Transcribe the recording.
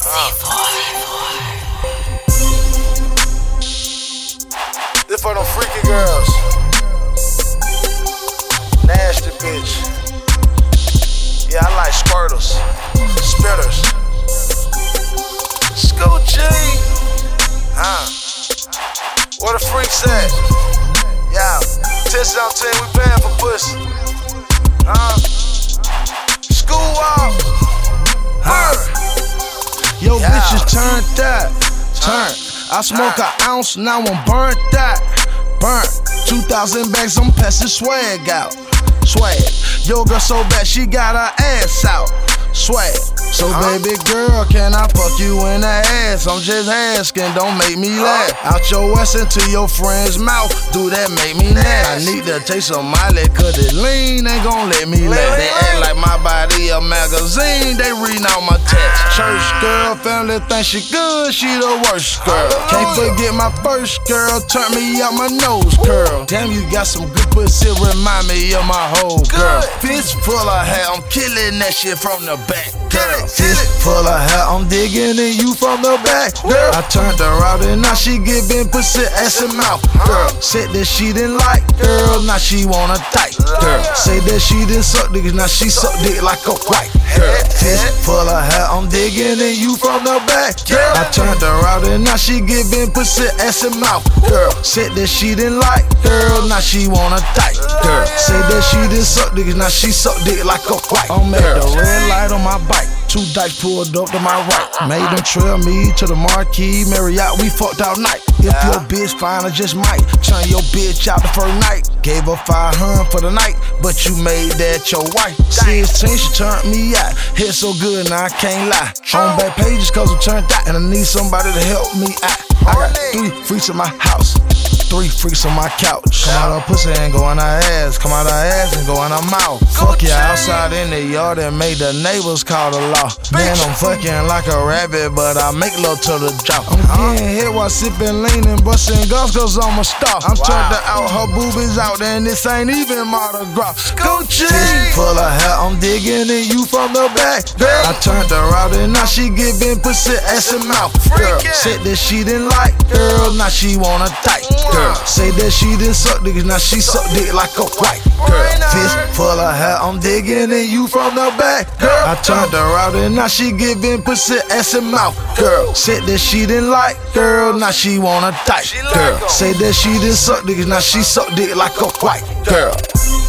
This for them freaky girls. Nasty bitch. Yeah, I like squirters, spitters. Scoochie. Where the freaks at? Yeah, 10 out 10, we paying for pussy. School up. Yo, bitches turned that. I smoke an ounce, now I'm burnt that. Burnt 2,000 bags, I'm passing swag out. Swag. Yo, girl so bad, she got her ass out. Swag. So baby girl, can I fuck you in the ass? I'm just asking, don't make me laugh. Out your ass into your friend's mouth, do that make me laugh. I need to taste some Miley, cause it lean ain't gon' let me laugh. They act like my body a magazine, they reading out my text. Church girl, family think she good, she the worst girl. Can't forget my first girl, turn me out my nose curl. Damn, you got some good pussy, remind me of my whole girl. Fist full of hair, I'm killing that shit from the back, girl. Fist full of hair, I'm digging in you from the back, girl. I turned her out and now she giving pussy ass and mouth, girl. Said that she didn't like, girl, now she wanna tight, girl. Say that she didn't suck dick, now she suck dick like a white girl. Fist full of hair, I'm digging in you from the back, girl. I turned her out and now she giving pussy ass and mouth, girl. Said that she didn't like, girl, now she wanna tight, girl. Say that she didn't suck dick, now she suck dick like a white. I'm at the red light on my bike. 2 dice pulled up to my right. Made them trail me to the marquee Marriott, we fucked all night. If your bitch fine, I just might turn your bitch out the first night. Gave her 500 for the night, but you made that your wife. 16, she turned me out. Hit so good, now I can't lie. On back pages cause I'm turned out, and I need somebody to help me out. I got 3 freaks in my house, 3 freaks on my couch. Come out her pussy and go in her ass, come out her ass and go in her mouth. Fuck ya outside in the yard and made the neighbors call the law. Man, I'm fucking like a rabbit, but I make love to the drop. I'm getting hit while sipping lean and busting guns cause I'm a star. I'm turned to out, her boobies out, and this ain't even Mardi Gras. Gucci full of hair, I'm digging in you from the back, girl. I turned her out and now she giving pussy ass and mouth, girl. Said that she didn't like, girl, now she wanna tight, girl. Say that she didn't suck dick, now she suck dick like a white girl. Fist full of hair, I'm digging in you from the back, girl. I turned her out and now she giving pussy ass and mouth, girl. Said that she didn't like, girl, now she wanna tight, girl. Say that she didn't suck dick, now she suck dick like a white girl.